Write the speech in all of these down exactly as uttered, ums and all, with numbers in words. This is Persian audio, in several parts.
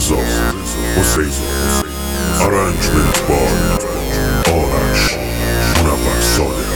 رضا حسین Arrangement by آرش منور صادق.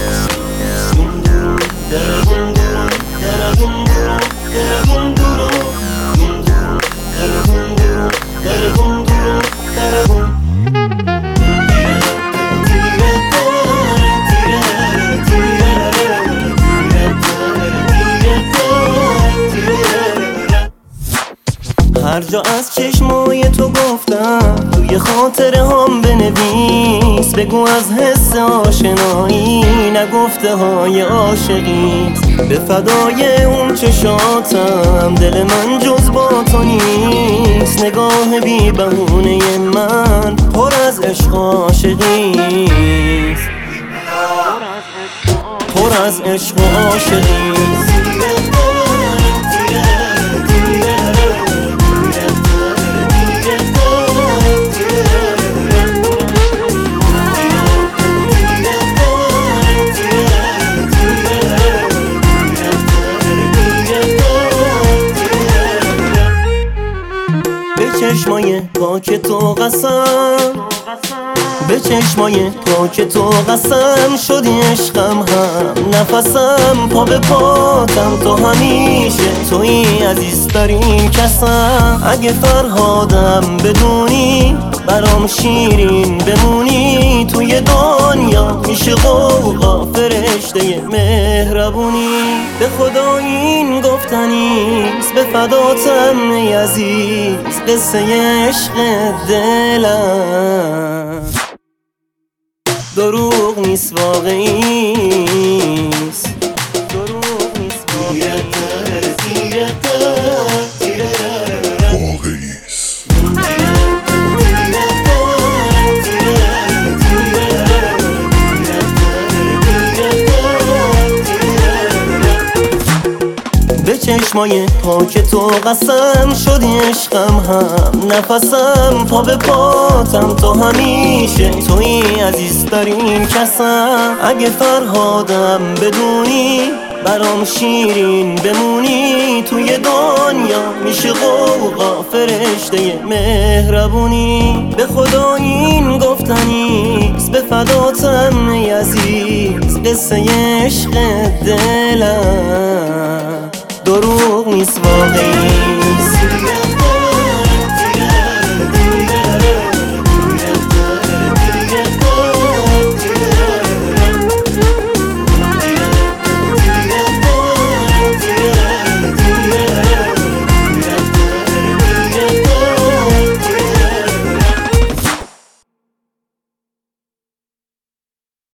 هر جا از چشمای تو گفتم توی خاطره هم بنویس، بگو از حس آشنایی نگفته های عاشقیت. به فدای اون چشاتم دل من جز با تو نیست، نگاه بی بهونه من پر از عشق عاشقیت، پر از عشق عاشقیت. به چشمای پاک تو قسم، به چشمای پاک تو قسم شدی عشقم هم نفسم. پا به پاتم تو همیشه توی عزیزترین کسم. اگه فرهادم بدونی برام شیرین بمونی، توی دنیا میشه قوقا فرشته مهربونی. به خدا این گفتنیست به فداتم ای عزیز، قصه عشق دلم دروغ نیست واقعیست، دروغ نیست واقعیست. به چشمای پاک تو قسم شدی عشقم هم نفسم. پا به پاتم تو همیشه توی عزیزترین کسم. اگه فرهادم بدونی برام شیرین بمونی، توی دنیا میشه قوقا فرشته مهربونی. به خدا این گفتنیست به فداتم ای عزیز، قصه عشق دلم دروغ نیست واقعیست.